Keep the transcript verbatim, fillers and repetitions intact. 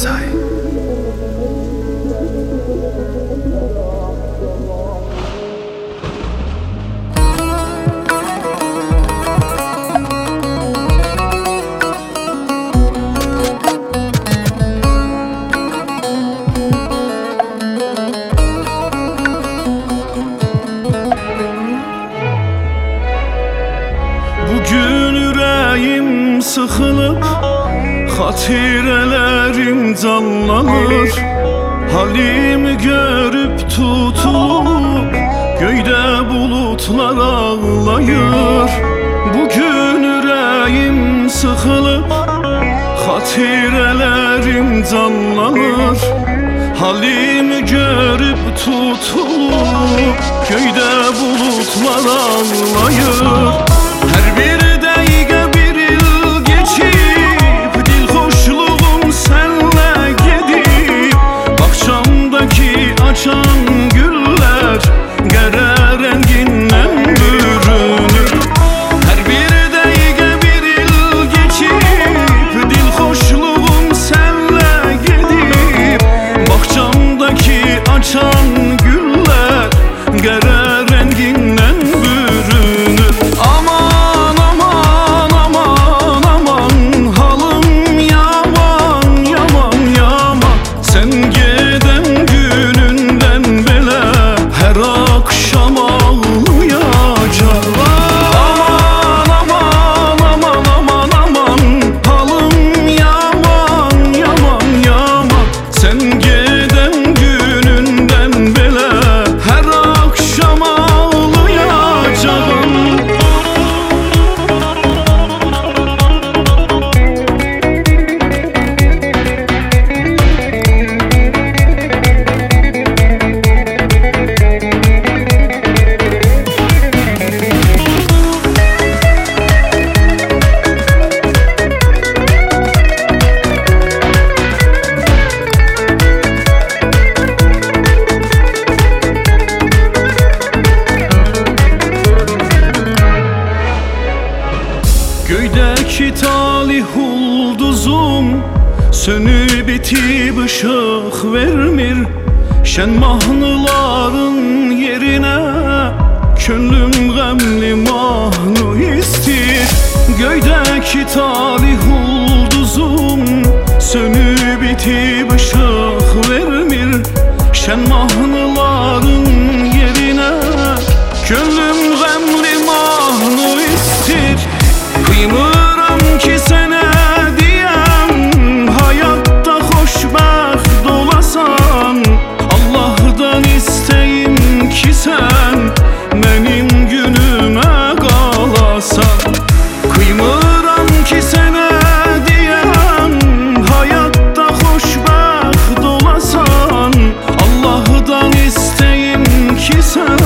Sezai. Bugün yüreğim sıkılıp hatirelerim canlanır. Halimi görüp tutulup göğde bulutlar ağlayır. Bugün yüreğim sıkılıp hatirelerim canlanır. Halimi görüp tutulup göğde bulutlar ağlayır. Her bir dakika bir yıl geçip dil hoşluğum senle gidip bahçamdaki açan güller gere renginden bürünür. Her bir dakika bir yıl geçip dil hoşluğum senle gidip bahçamdaki açan güller gere renginden bürünür. Aman aman aman aman halım yaman yaman yaman. Sen giden gününden bile her akşam ağlayacağım. Aman aman aman aman aman halım yaman yaman yaman. Sen giden gününden bile her akşam ağlayacağım. Göydeki talih ulduzum sönüp bitip ışık vermir. Şen mahnıların yerine könlüm gamli mahnu istir. Göydeki talih ulduzum sönüp bitip ışık vermir. Şen mahnıların yerine könlüm gamli mahnu istir. Kıymıram ki sene diyem hayatta hoşbaht olasan. Allah'tan isteyim ki sen benim günüme kalasan. Kıymıram ki sene diyem hayatta hoşbaht olasan. Allah'tan isteyim ki sen